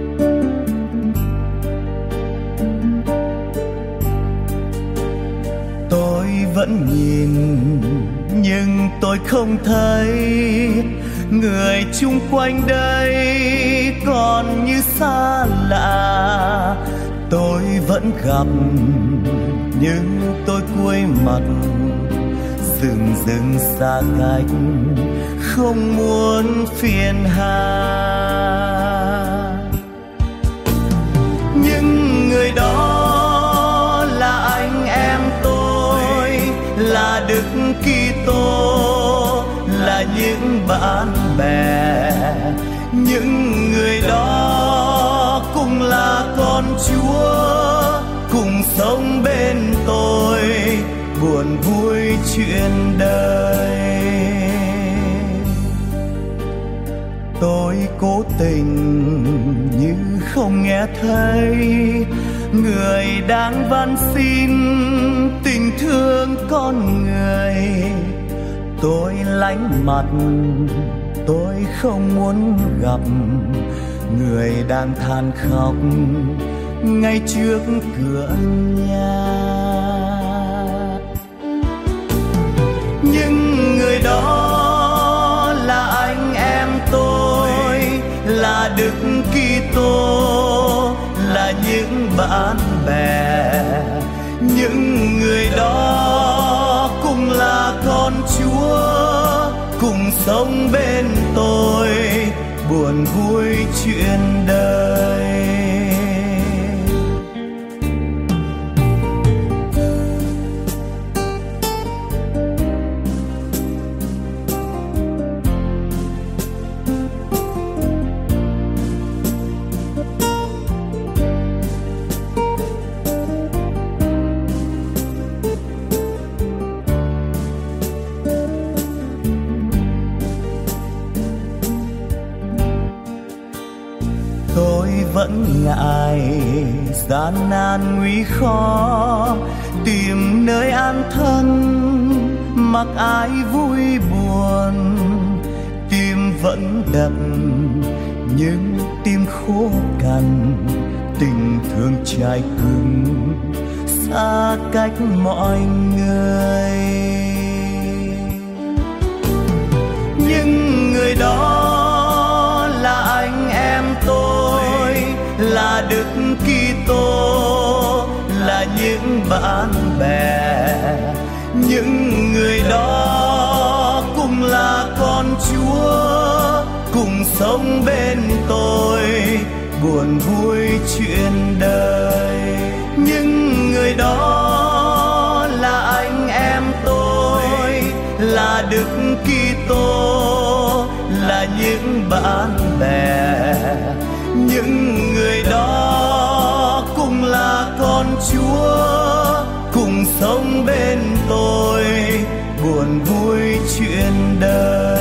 Tôi vẫn nhìn nhưng tôi không thấy người chung quanh đây còn như xa lạ. Tôi vẫn gặp nhưng tôi cúi mặt, dừng dừng xa cách, không muốn phiền hà. Nhưng người đó là anh em tôi, là Đức Kitô, là những bạn bè. Những người đó cũng là con Chúa, cùng sống bên tôi, buồn vui chuyện đời. Tôi cố tình như không nghe thấy người đang van xin tình thương con người. Tôi lánh mặt, tôi không muốn gặp người đang than khóc ngay trước cửa nhà. Nhưng người đó là anh em tôi, là Đức Kitô, là những bạn bè. Những người đó cũng là con Chúa, cùng sống bên tôi, buồn vui chuyện đời. Tôi vẫn ngại gian nan nguy khó, tìm nơi an thân mặc ái vui buồn. Tim vẫn đập nhưng tim khô cằn, tình thương trái cứng xa cách mọi người. Nhưng người đó là anh em tôi, là Đức Kitô, là những bạn bè. Những người đó cũng là con Chúa, cùng sống bên tôi, buồn vui chuyện đời. Nhưng người đó là anh em tôi, là Đức Kitô, là những bạn bè. Những người đó cũng là con Chúa, cùng sống bên tôi, buồn vui chuyện đời.